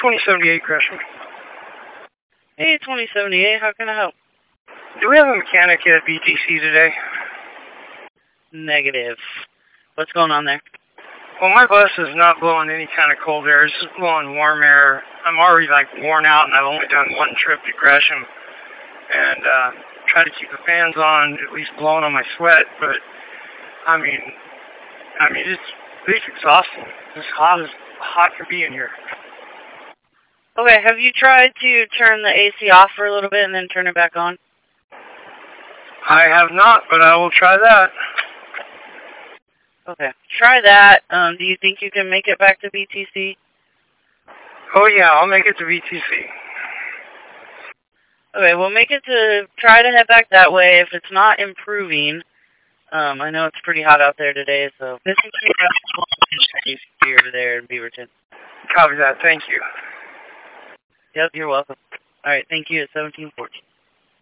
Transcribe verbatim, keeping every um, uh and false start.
twenty seventy-eight, Gresham. Hey, twenty seventy-eight, how can I help? Do we have a mechanic at B T C today? Negative. What's going on there? Well, my bus is not blowing any kind of cold air. It's just blowing warm air. I'm already, like, worn out, and I've only done one trip to Gresham. And, uh, trying to keep the fans on, at least blowing on my sweat. But, I mean, I mean, it's, it's exhausting. It's hot as hot can be in here. Okay, have you tried to turn the A C off for a little bit and then turn it back on? I have not, but I will try that. Okay, try that. Um, do you think you can make it back to B T C? Oh, yeah, I'll make it to B T C. Okay, we'll make it to try to head back that way. If it's not improving, um, I know it's pretty hot out there today, so this is over there in Beaverton. Copy that. Thank you. Yep, you're welcome. All right, thank you at seventeen fourteen.